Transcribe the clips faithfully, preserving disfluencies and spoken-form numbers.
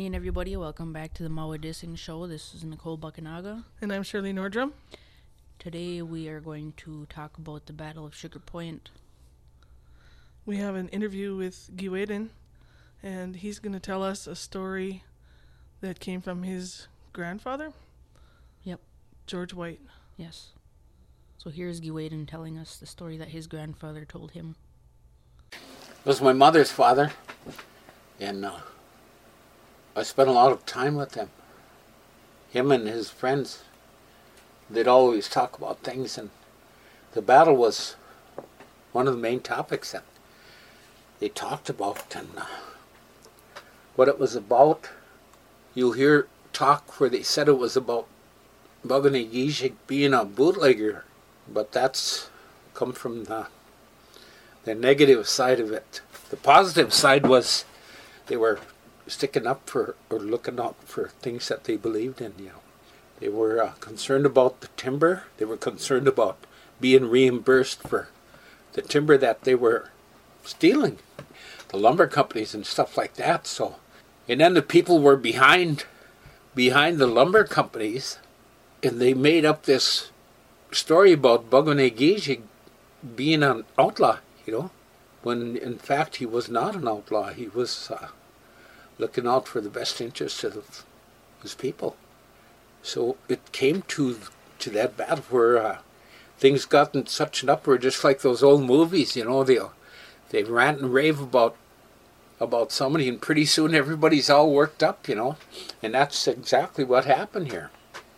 morning, everybody. Welcome back to the Maui Dissing Show. This is Nicole Buckanaga. And I'm Shirley Nordrum. Today we are going to talk about the Battle of Sugar Point. We have an interview with Guy Whedon, and he's going to tell us a story that came from his grandfather. Yep. George White. Yes. So here's Guy Whedon telling us the story that his grandfather told him. It was my mother's father, and uh, I spent a lot of time with him. Him and his friends, they'd always talk about things, and the battle was one of the main topics that they talked about, and uh, what it was about. You'll hear talk where they said it was about Bogani Gijik being a bootlegger, but that's come from the, the negative side of it. The positive side was they were sticking up for or looking out for things that they believed in. You know, they were uh, concerned about the timber. They were concerned about being reimbursed for the timber that they were stealing, the lumber companies and stuff like that. So, and then the people were behind, behind the lumber companies, and they made up this story about Bogani Gijik being an outlaw. You know, when in fact he was not an outlaw. He was uh, looking out for the best interests of his people. So it came to to that battle where uh, things got in such an uproar, just like those old movies. You know, they they rant and rave about about somebody, and pretty soon everybody's all worked up. You know, and that's exactly what happened here.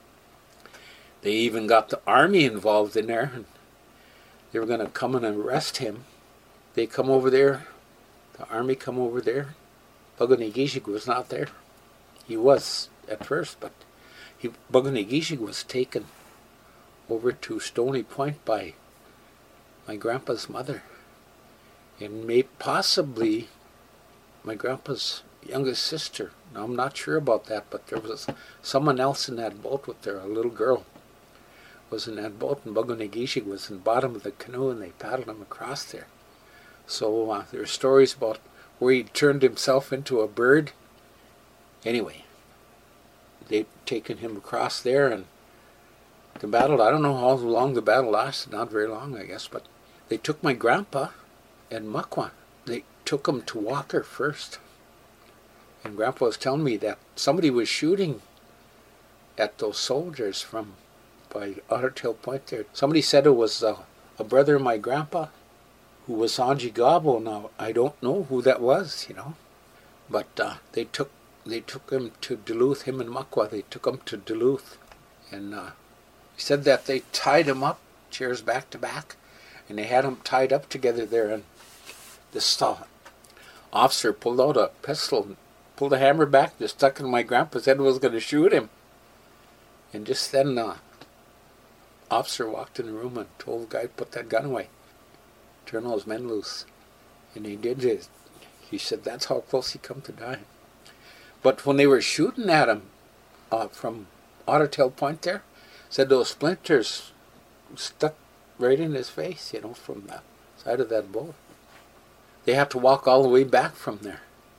They even got the army involved in there, and they were going to come and arrest him. They come over there, the army come over there. Bogani Gijik was not there. He was at first, but he, Bogani Gijik was taken over to Stony Point by my grandpa's mother. And may, possibly my grandpa's youngest sister. Now, I'm not sure about that, but there was someone else in that boat with her, a little girl was in that boat, and Bogani Gijik was in the bottom of the canoe, and they paddled him across there. So uh, there are stories about where he turned himself into a bird. Anyway, they'd taken him across there, and the battle, I don't know how long the battle lasted, not very long, I guess, but they took my grandpa and Makwa. They took him to Walker first. And Grandpa was telling me that somebody was shooting at those soldiers from by Otter Tail Point there. Somebody said it was uh, a brother of my grandpa who was Sanji Gabo. Now, I don't know who that was, you know. But uh, they took they took him to Duluth, him and Makwa, they took him to Duluth. And uh, he said that they tied him up, chairs back to back, and they had him tied up together there. And this uh, officer pulled out a pistol and pulled a hammer back, just stuck in my grandpa's head and was going to shoot him. And just then, uh, officer walked in the room and told the guy to put that gun away. Turn all his men loose. And he did it. He said that's how close he come to dying. But when they were shooting at him uh, from Otter Tail Point there, said those splinters stuck right in his face, you know, from the side of that boat. They had to walk all the way back from there.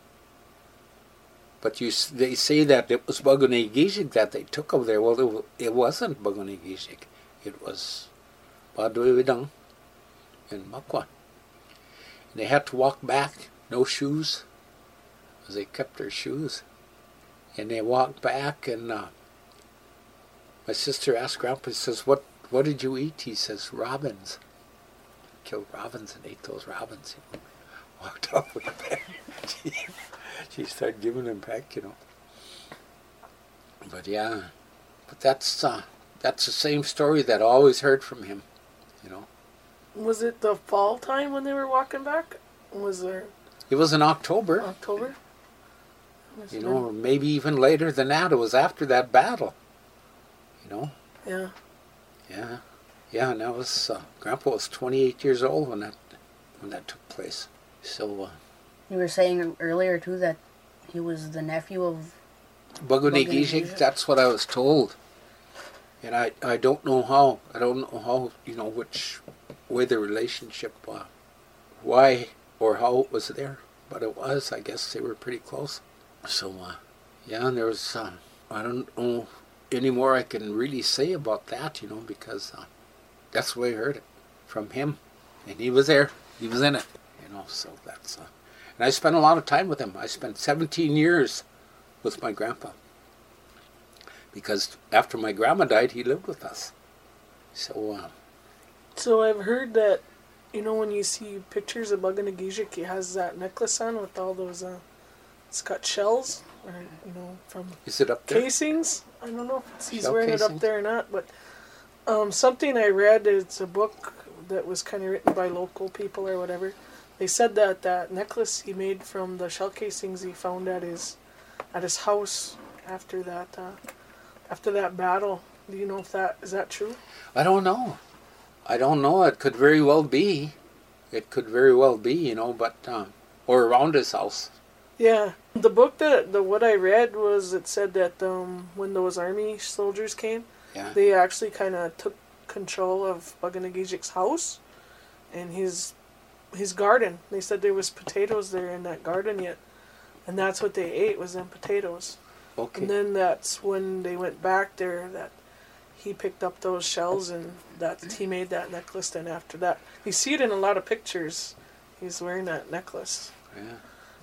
But you, they say that it was Bogani Gijik that they took over there. Well, it, it wasn't Bogani Gijik. It was Baduidang and Makwa. And they had to walk back, no shoes, because they kept their shoes. And they walked back, and uh, my sister asked Grandpa, he says, what, what did you eat? He says, robins. Killed robins and ate those robins. You know. Walked off with back. she, she started giving them back, you know. But yeah, but that's uh, that's the same story that I always heard from him, you know. Was it the fall time when they were walking back? Was there... It was in October. October? You know, or maybe even later than that. It was after that battle, you know. Yeah. Yeah. Yeah, and that was, uh, Grandpa was twenty-eight years old when that when that took place. So, uh... You were saying earlier, too, that he was the nephew of... Bogani Gijik, that's what I was told. And I, I don't know how, I don't know how, you know, which way the relationship, uh, why or how it was there. But it was, I guess they were pretty close. So, uh, Yeah, and there was, uh, I don't know any more I can really say about that, you know, because uh, that's the way I heard it from him. And he was there. He was in it, you know, so that's... Uh, and I spent a lot of time with him. I spent seventeen years with my grandpa. Because after my grandma died, he lived with us. So, uh, So I've heard that, you know, when you see pictures of Buganagijic, he has that necklace on with all those, uh, it's got shells, or, you know, from is it up there? casings. I don't know if it's, he's Shell wearing it casings? up there or not, but um, something I read, it's a book that was kind of written by local people or whatever. They said that that necklace he made from the shell casings he found at his at his house after that uh, after that battle. Do you know if that is that true? I don't know. I don't know. It could very well be. It could very well be, you know, but, um, or around his house. Yeah. The book that the what I read was it said that um, when those army soldiers came, Yeah. they actually kind of took control of Buganagijic's house and his his garden. They said there was potatoes there in that garden yet, and that's what they ate was them potatoes. Okay. And then that's when they went back there that he picked up those shells and that he made that necklace. Then after that, you see it in a lot of pictures. He's wearing that necklace. Yeah.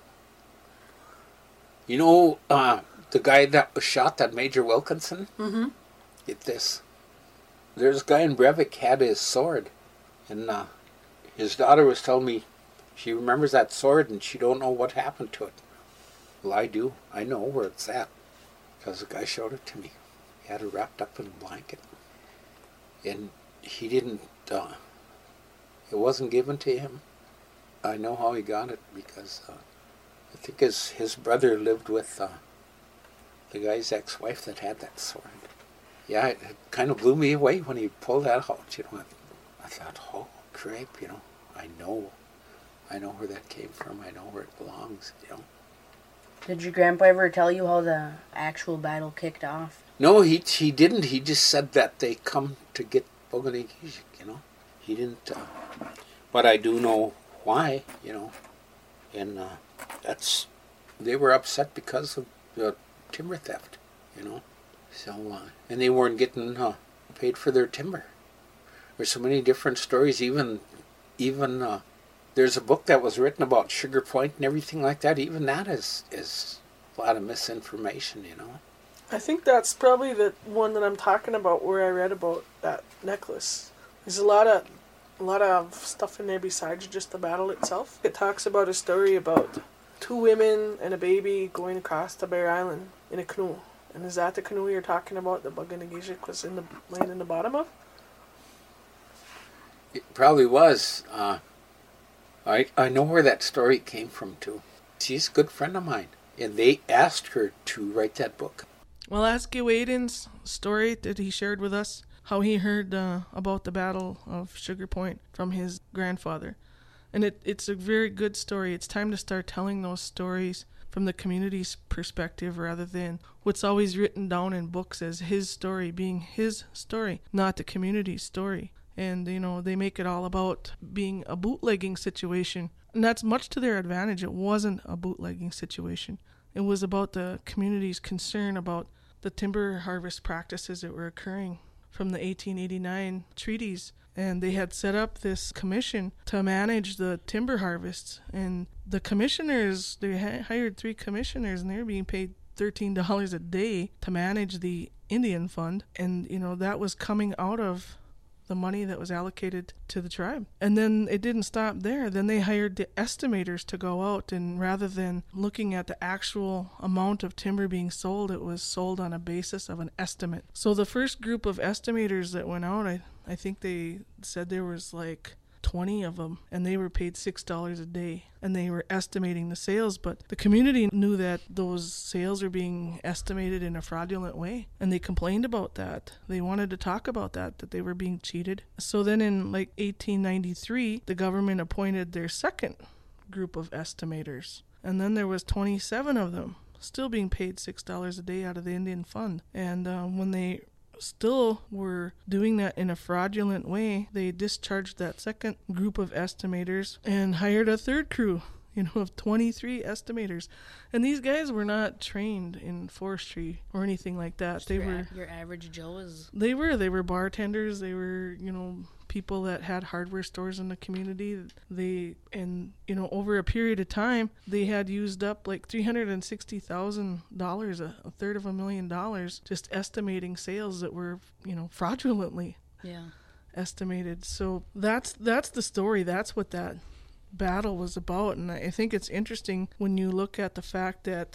You know, uh, the guy that was shot, that Major Wilkinson? Mm-hmm. Get this. There's a guy in Brevik had his sword, and uh, his daughter was telling me she remembers that sword and she don't know what happened to it. Well, I do. I know where it's at because the guy showed it to me. He had it wrapped up in a blanket, and he didn't. Uh, it wasn't given to him. I know how he got it because uh, I think his his brother lived with uh, the guy's ex-wife that had that sword. Yeah, it, it kind of blew me away when he pulled that out. You know, I, I thought, oh, crap, you know, I know, I know where that came from. I know where it belongs. You know. Did your grandpa ever tell you how the actual battle kicked off? No, he he didn't. He just said that they come to get Buganagijic, you know. He didn't. Uh, but I do know why, you know. And uh, that's they were upset because of the timber theft, you know. So uh, and they weren't getting uh, paid for their timber. There's so many different stories. Even even uh, there's a book that was written about Sugar Point and everything like that. Even that is is a lot of misinformation, you know. I think that's probably the one that I'm talking about where I read about that necklace. There's a lot of a lot of stuff in there besides just the battle itself. It talks about a story about two women and a baby going across the Bear Island in a canoe. And is that the canoe you're talking about that Buganagijic was in the laying in the bottom of? It probably was. Uh, I I know where that story came from too. She's a good friend of mine, and they asked her to write that book. Well, ask Aiden's story that he shared with us, how he heard uh, about the Battle of Sugar Point from his grandfather. And it, it's a very good story. It's time to start telling those stories from the community's perspective rather than what's always written down in books as his story being his story, not the community's story. And, you know, they make it all about being a bootlegging situation. And that's much to their advantage. It wasn't a bootlegging situation. It was about the community's concern about the timber harvest practices that were occurring from the eighteen eighty-nine treaties. And they had set up this commission to manage the timber harvests. And the commissioners, they ha- hired three commissioners, and they were being paid thirteen dollars a day to manage the Indian fund. And, you know, that was coming out of the money that was allocated to the tribe. And then it didn't stop there. Then they hired the estimators to go out, and rather than looking at the actual amount of timber being sold, it was sold on a basis of an estimate. So the first group of estimators that went out, I, I think they said there was like twenty of them, and they were paid six dollars a day, and they were estimating the sales. But the community knew that those sales were being estimated in a fraudulent way, and they complained about that. They wanted to talk about that, that they were being cheated. So then in like eighteen ninety-three, the government appointed their second group of estimators, and then there was twenty-seven of them still being paid six dollars a day out of the Indian fund. And uh, when they still were doing that in a fraudulent way, they discharged that second group of estimators and hired a third crew. you know, of twenty-three estimators. And these guys were not trained in forestry or anything like that. Just They your, were a- your average Joe is. they were they were bartenders. They were, you know, people that had hardware stores in the community. They and you know, over a period of time, they had used up like three hundred sixty thousand dollars, a, a third of a million dollars, just estimating sales that were, you know, fraudulently Yeah. estimated. So that's that's the story. That's what that battle was about. And I think it's interesting when you look at the fact that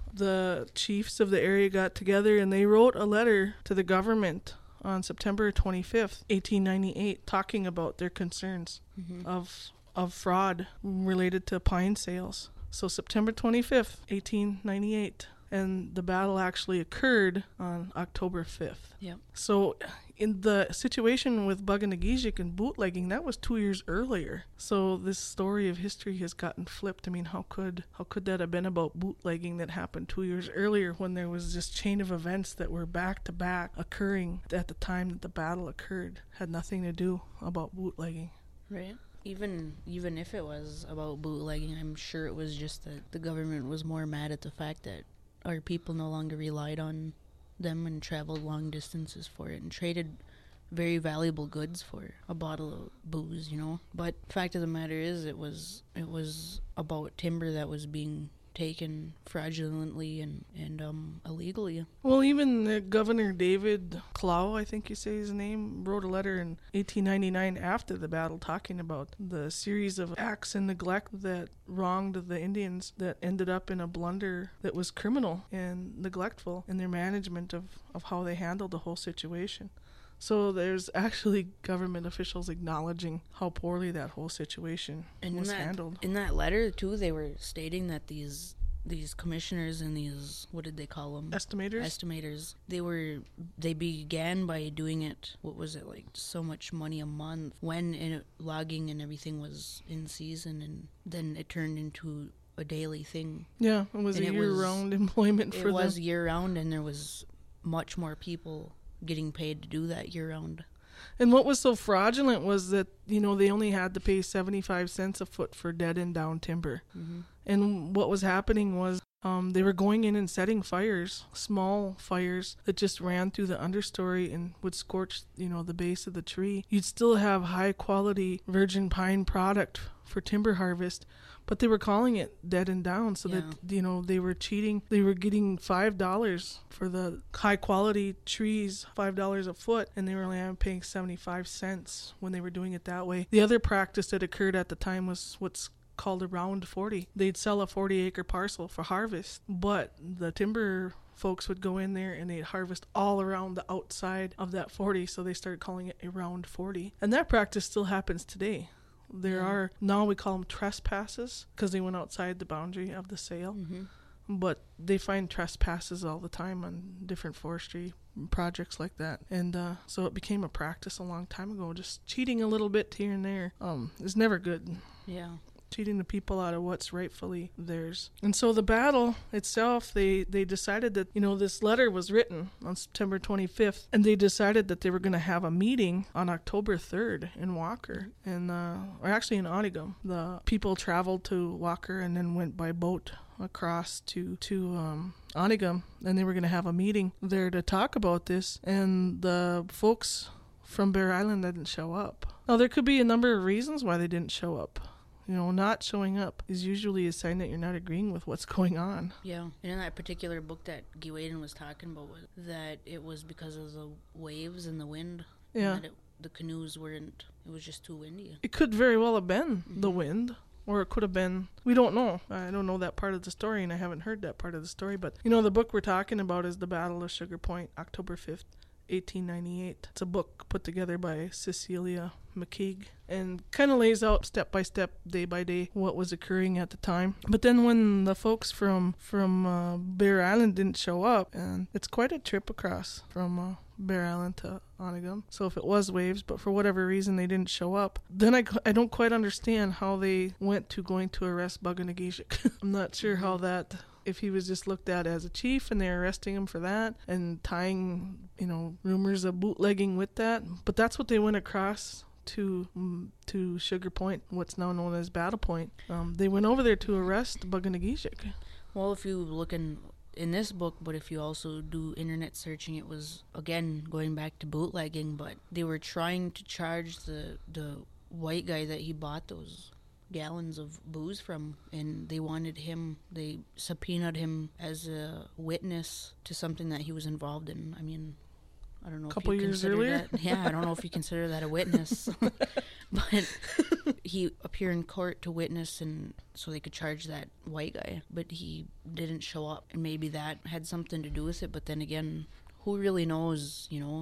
the chiefs of the area got together and they wrote a letter to the government on September twenty-fifth, eighteen ninety-eight, talking about their concerns Mm-hmm. of of fraud related to pine sales. So September twenty-fifth, eighteen ninety-eight, and the battle actually occurred on October fifth. Yep. So in the situation with Bug-O-Nay-Geeshik and bootlegging, that was two years earlier. So this story of history has gotten flipped. I mean, how could how could that have been about bootlegging that happened two years earlier when there was this chain of events that were back to back occurring at the time that the battle occurred? Had nothing to do about bootlegging. Right. Even even if it was about bootlegging, I'm sure it was just that the government was more mad at the fact that our people no longer relied on them and traveled long distances for it and traded very valuable goods for a bottle of booze, you know. But fact of the matter is, it was it was about timber that was being taken fraudulently and and um illegally. Well, even uh, Governor David Clow, I think you say his name, wrote a letter in eighteen ninety-nine after the battle talking about the series of acts and neglect that wronged the Indians that ended up in a blunder that was criminal and neglectful in their management of, of how they handled the whole situation. So there's actually government officials acknowledging how poorly that whole situation And in was that handled. in that letter too, they were stating that these these commissioners and these, what did they call them? Estimators? Estimators. They were they began by doing it. What was it, like so much money a month when in, logging and everything was in season, and then it turned into a daily thing. Yeah, it was And a it was- year-round employment It for was them. year round, and there was much more people getting paid to do that year round. And what was so fraudulent was that, you know, they only had to pay seventy-five cents a foot for dead and down timber. Mm-hmm. And what was happening was um, they were going in and setting fires, small fires that just ran through the understory and would scorch, you know, the base of the tree. You'd still have high quality virgin pine product for timber harvest, but they were calling it dead and down, so Yeah. that, you know, they were cheating. They were getting five dollars for the high quality trees, five dollars a foot, and they were only paying seventy-five cents when they were doing it that way. The other practice that occurred at the time was what's called a round forty. They'd sell a forty acre parcel for harvest, but the timber folks would go in there and they'd harvest all around the outside of that forty, so they started calling it a round forty. And that practice still happens today. There Yeah. are, now we call them trespasses, because they went outside the boundary of the sale. Mm-hmm. But they find trespasses all the time on different forestry projects like that. And uh, so it became a practice a long time ago. Just cheating a little bit here and there um, is never good. Yeah. Cheating the people out of what's rightfully theirs. And so the battle itself, they, they decided that, you know, this letter was written on September twenty-fifth, and they decided that they were going to have a meeting on October third in Walker, and uh, or actually in Onigum. The people traveled to Walker and then went by boat across to, to um, Onigum, and they were going to have a meeting there to talk about this, and the folks from Bear Island didn't show up. Now, there could be a number of reasons why they didn't show up. You know, not showing up is usually a sign that you're not agreeing with what's going on. Yeah. And in that particular book that Guy Waden was talking about, was that it was because of the waves and the wind. Yeah. And that it, the canoes weren't, it was just too windy. It could very well have been the Mhm. wind, or it could have been, we don't know. I don't know that part of the story, and I haven't heard that part of the story. But, you know, the book we're talking about is The Battle of Sugar Point, October fifth, eighteen ninety-eight. It's a book put together by Cecilia McKeague and kind of lays out step by step, day by day, what was occurring at the time. But then when the folks from from uh, Bear Island didn't show up, and it's quite a trip across from uh, Bear Island to Onigum. So if it was waves, but for whatever reason they didn't show up, then I, I don't quite understand how they went to going to arrest Bug-O-Nay-Geeshik. I'm not sure how that, if he was just looked at as a chief and they're arresting him for that and tying, you know, rumors of bootlegging with that. But that's what they went across to mm, to Sugar Point, what's now known as Battle Point. Um, they went over there to arrest Bug-O-Nay-Geeshik. Well, if you look in in this book, but if you also do internet searching, it was again going back to bootlegging. But they were trying to charge the the white guy that he bought those gallons of booze from, and they wanted him. They subpoenaed him as a witness to something that he was involved in. I mean, I don't know. Couple if you years consider earlier? That, yeah, I don't know if you consider that a witness. But he appeared in court to witness, and so they could charge that white guy. But he didn't show up, and maybe that had something to do with it. But then again, who really knows, you know?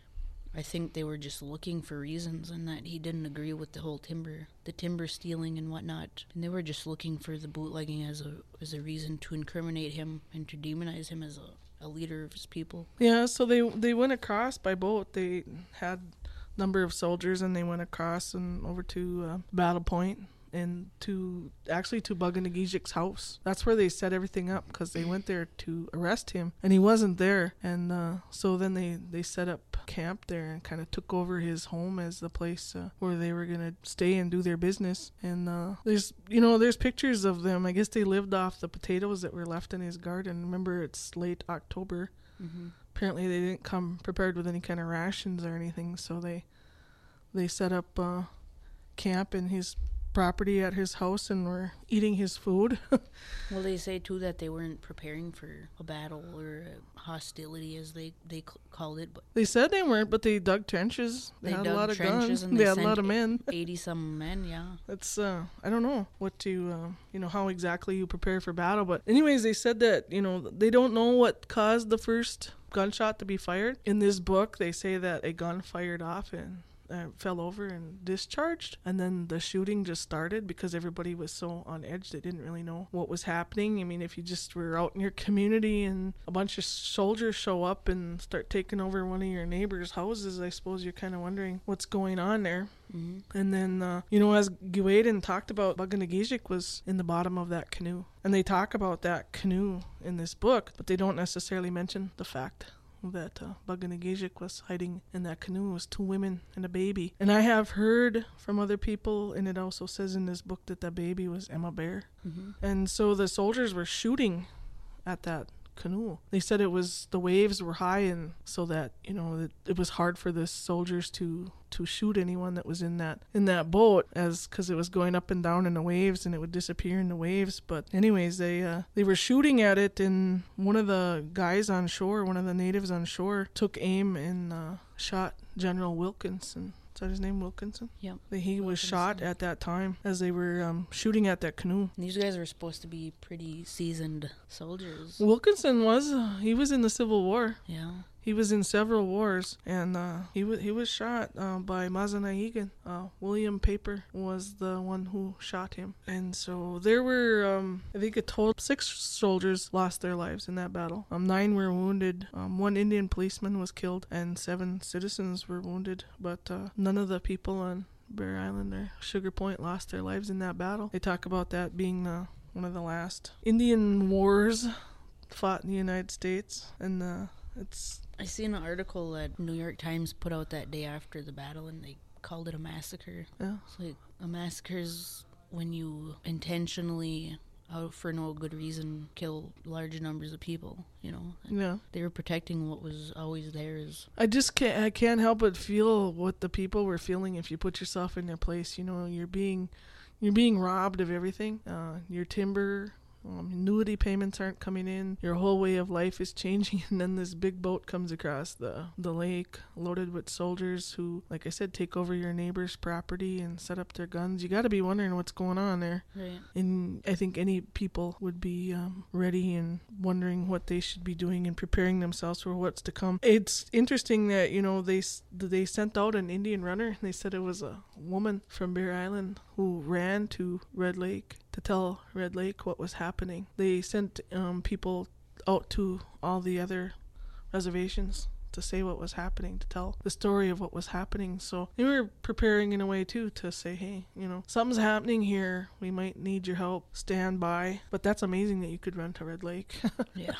I think they were just looking for reasons, and that he didn't agree with the whole timber, the timber stealing and whatnot. And they were just looking for the bootlegging as a as a reason to incriminate him and to demonize him as a, a leader of his people. Yeah, so they they went across by boat. They had a number of soldiers, and they went across and over to uh, Battle Point, and to actually to Bug-O-Nay-Geeshik's house. That's where they set everything up, because they went there to arrest him, and he wasn't there. And uh, so then they, they set up camp there and kind of took over his home as the place uh, where they were going to stay and do their business. And uh, there's, you know, there's pictures of them. I guess they lived off the potatoes that were left in his garden. Remember, it's late October. Mm-hmm. Apparently they didn't come prepared with any kind of rations or anything, so they they set up uh, camp in his property at his house and were eating his food. Well, they say too that they weren't preparing for a battle or a hostility, as they they c- called it. But They said they weren't, but they dug trenches. They, they had dug a lot of trenches guns. and They, they, had a lot sent of men. eighty some men. Yeah. It's uh, I don't know what to, uh, you know, how exactly you prepare for battle. But anyways, they said that, you know, they don't know what caused the first gunshot to be fired. In this book, they say that a gun fired off and Uh, fell over and discharged, and then the shooting just started because everybody was so on edge. They didn't really know what was happening. I mean, if you just were out in your community and a bunch of soldiers show up and start taking over one of your neighbors' houses, I suppose you're kind of wondering what's going on there. Mm-hmm. And then, uh, you know, as Gawain talked about, Bug-O-Nay-Geeshik was in the bottom of that canoe. And they talk about that canoe in this book, but they don't necessarily mention the fact that uh, Bug-O-Nay-Geeshik was hiding in that canoe. It was two women and a baby. And I have heard from other people, and it also says in this book that the baby was Emma Bear. Mm-hmm. And so the soldiers were shooting at that canoe. They said it was, the waves were high, and so that, you know, it, it was hard for the soldiers to to shoot anyone that was in that in that boat, as because it was going up and down in the waves and it would disappear in the waves. But anyways, they uh, they were shooting at it, and one of the guys on shore, one of the natives on shore, took aim and uh, shot General Wilkinson. Is that his name, Wilkinson? Yep. He was Wilkinson. shot at that time as they were um, shooting at that canoe. And these guys were supposed to be pretty seasoned soldiers. Wilkinson was, uh, he was in the Civil War. Yeah. He was in several wars, and uh, he was he was shot uh, by Mazanahigan. Uh, William Paper was the one who shot him, and so there were, um, I think, a total of six soldiers lost their lives in that battle. Um, nine were wounded. Um, one Indian policeman was killed, and seven citizens were wounded. But uh, none of the people on Bear Island or Sugar Point lost their lives in that battle. They talk about that being uh, one of the last Indian wars fought in the United States, and uh, it's. I seen an article that New York Times put out that day after the battle, and they called it a massacre. Yeah. It's like, a massacre is when you intentionally, out for no good reason, kill large numbers of people, you know. And Yeah. they were protecting what was always theirs. I just can't, I can't help but feel what the people were feeling if you put yourself in their place. You know, you're being, you're being robbed of everything. Uh, your timber, Um, annuity payments aren't coming in. Your whole way of life is changing, and then this big boat comes across the, the lake loaded with soldiers who, like I said, take over your neighbor's property and set up their guns. You got to be wondering what's going on there. Right. And I think any people would be um, ready and wondering what they should be doing and preparing themselves for what's to come. It's interesting that, you know, they they sent out an Indian runner, and they said it was a woman from Bear Island who ran to Red Lake to tell Red Lake what was happening. They sent um, people out to all the other reservations to say what was happening, to tell the story of what was happening. So they were preparing in a way too to say, hey, you know, something's happening here. We might need your help. Stand by. But that's amazing that you could run to Red Lake. Yeah.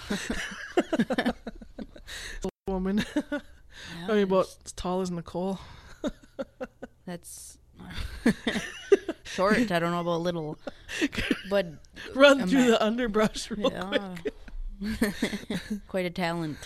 Woman. Yeah, I mean, about there's- as tall as Nicole. That's short. I don't know about little, but Run Ima- through the underbrush real yeah. quick. Quite a talent.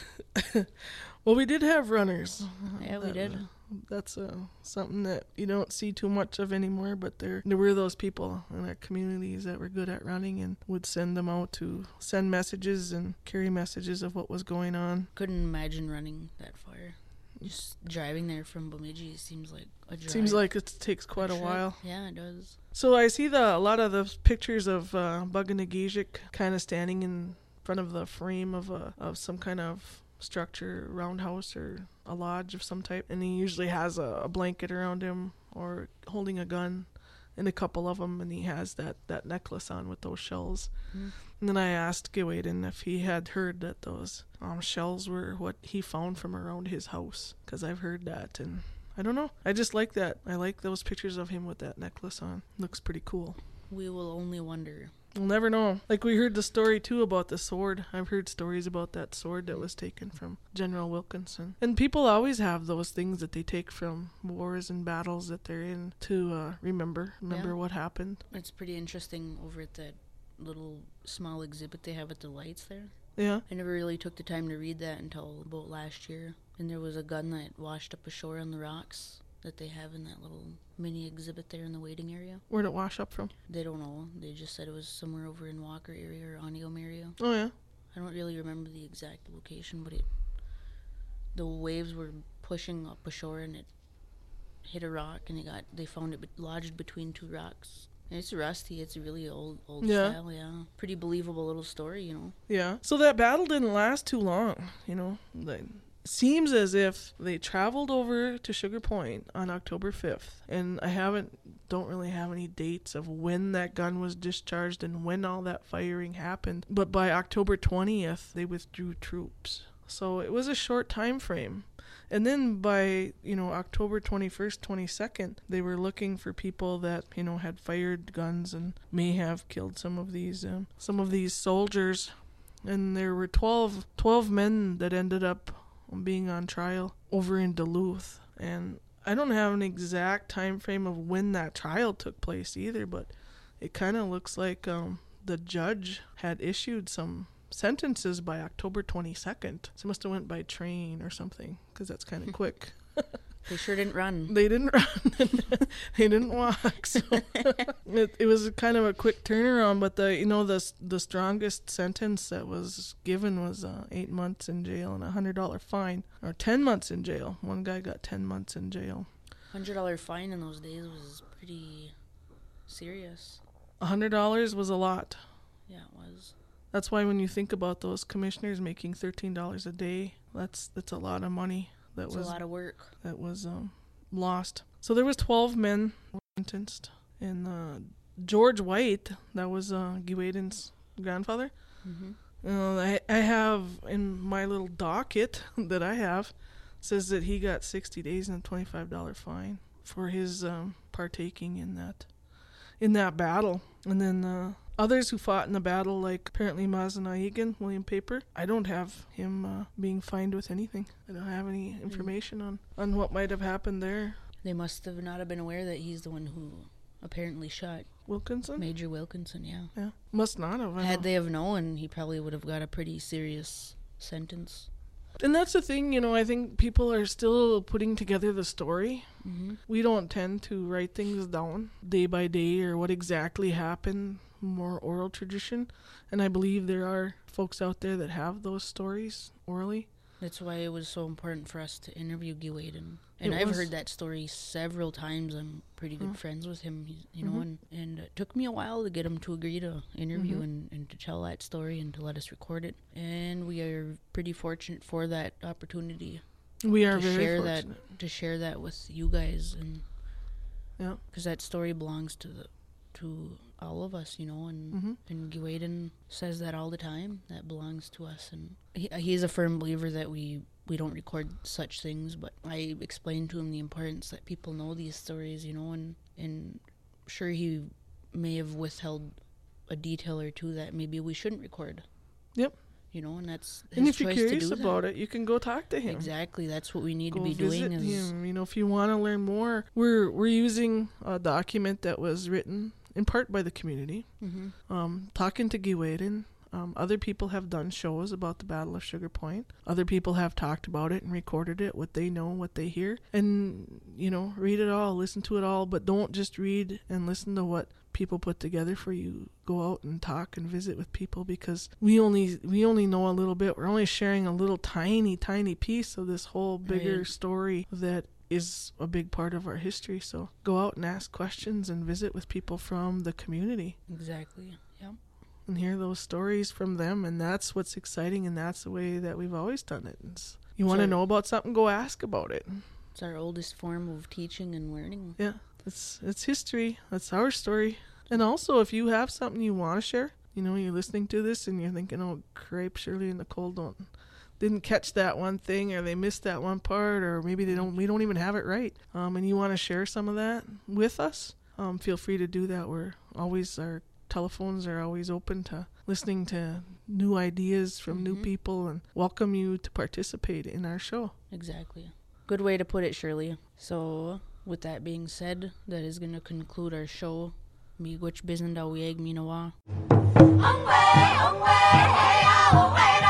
Well, we did have runners. Yeah, we That, did. uh, That's uh, something that you don't see too much of anymore, but there there were those people in our communities that were good at running and would send them out to send messages and carry messages of what was going on. Couldn't imagine running that far. Just driving there from Bemidji seems like a drive. Seems like it takes quite a trip. while. Yeah, it does. So I see the a lot of the pictures of uh, Buganagijic kind of standing in front of the frame of a of some kind of structure, roundhouse or a lodge of some type, and he usually has a, a blanket around him or holding a gun, and a couple of them, and he has that, that necklace on with those shells. Mm. And then I asked Gawain if he had heard that those um, shells were what he found from around his house, because I've heard that, and I don't know. I just like that. I like those pictures of him with that necklace on. Looks pretty cool. We will only wonder. We'll never know. Like we heard the story too about the sword. I've heard stories about that sword that was taken from General Wilkinson. And people always have those things that they take from wars and battles that they're in to uh, remember. Remember Yeah. what happened. It's pretty interesting over at that little small exhibit they have at the lights there. Yeah. I never really took the time to read that until about last year. And there was a gun that washed up ashore on the rocks that they have in that little mini exhibit there in the waiting area. Where'd it wash up from? They don't know. They just said it was somewhere over in Walker area or Onium area. Oh, yeah. I don't really remember the exact location, but it the waves were pushing up ashore and it hit a rock and it got they found it lodged between two rocks. And it's rusty. It's a really old old Yeah. style. Yeah, pretty believable little story, you know. Yeah. So that battle didn't last too long, you know. Like, seems as if they traveled over to Sugar Point on October fifth, and I haven't don't really have any dates of when that gun was discharged and when all that firing happened, but by October twentieth they withdrew troops. So it was a short time frame. And then by, you know, October twenty-first, twenty-second, they were looking for people that, you know, had fired guns and may have killed some of these um, some of these soldiers. And there were twelve, twelve men that ended up being on trial over in Duluth. And I don't have an exact time frame of when that trial took place either, but it kind of looks like um, the judge had issued some sentences by October twenty-second. So it must have went by train or something, because that's kind of quick. They sure didn't run. They didn't run. They didn't walk. So it, it was kind of a quick turnaround. But the you know the the strongest sentence that was given was uh, eight months in jail and a hundred dollar fine, or ten months in jail. One guy got ten months in jail. Hundred dollar fine in those days was pretty serious. A hundred dollars was a lot. Yeah, it was. That's why when you think about those commissioners making thirteen dollars a day, that's that's a lot of money. That It's was a lot of work. that was um, lost. So there was twelve men sentenced, and uh, George White, that was uh, Gawain's grandfather. Mm-hmm. Uh, I I have in my little docket that I have says that he got sixty days and a twenty-five dollar fine for his um, partaking in that in that battle. And then uh, others who fought in the battle, like apparently Mazanayigan, William Paper, I don't have him uh, being fined with anything. I don't have any information on, on what might have happened there. They must have not have been aware that he's the one who apparently shot Wilkinson? Major Wilkinson, yeah. Yeah. Must not have. I Had know. they have known, he probably would have got a pretty serious sentence. And that's the thing, you know, I think people are still putting together the story. Mm-hmm. We don't tend to write things down day by day or what exactly happened, more oral tradition. And I believe there are folks out there that have those stories orally. That's why it was so important for us to interview Gawain. And It I've was. heard that story several times. I'm pretty good Mm. friends with him, he's, you know, Mhm. and, and it took me a while to get him to agree to interview Mhm. and, and to tell that story and to let us record it. And we are pretty fortunate for that opportunity We are to very share fortunate. that to share that with you guys, and Yeah. because that story belongs to the to all of us, you know, and Mhm. and Gawain says that all the time. That belongs to us, and he, he's a firm believer that we we don't record such things. But I explained to him the importance that people know these stories, you know, and and sure he may have withheld a detail or two that maybe we shouldn't record. Yep. You know, and that's his And if you're choice to curious do about that. it, you can go talk to him. Exactly, that's what we need Go to be visit doing. Is him. You know, if you want to learn more, we're we're using a document that was written in part by the community. mm-hmm. Um, talking to Giweden. Um, other people have done shows about the Battle of Sugar Point. Other people have talked about it and recorded it, what they know, what they hear. And, you know, read it all, listen to it all, but don't just read and listen to what people put together for you. Go out and talk and visit with people, because we only we only know a little bit. We're only sharing a little tiny, tiny piece of this whole bigger Right. story that is a big part of our history. So go out and ask questions and visit with people from the community Exactly, yeah. and hear those stories from them. And that's what's exciting, and that's the way that we've always done it. It's, you want to So- know about something, go ask about it. It's our oldest form of teaching and learning. Yeah, it's it's history. That's our story. And also, if you have something you want to share, you know, you're listening to this and you're thinking, oh, cripe, Shirley and Nicole don't didn't catch that one thing, or they missed that one part, or maybe they don't we don't even have it right, um, and you want to share some of that with us, um, feel free to do that. We're always our telephones are always open to listening to new ideas from new Mhm. people, and welcome you to participate in our show. Exactly. Good way to put it, Shirley. So, with that being said, that is going to conclude our show. Miigwech Bizendaw Wieg Minawa. Away, away, hey, away,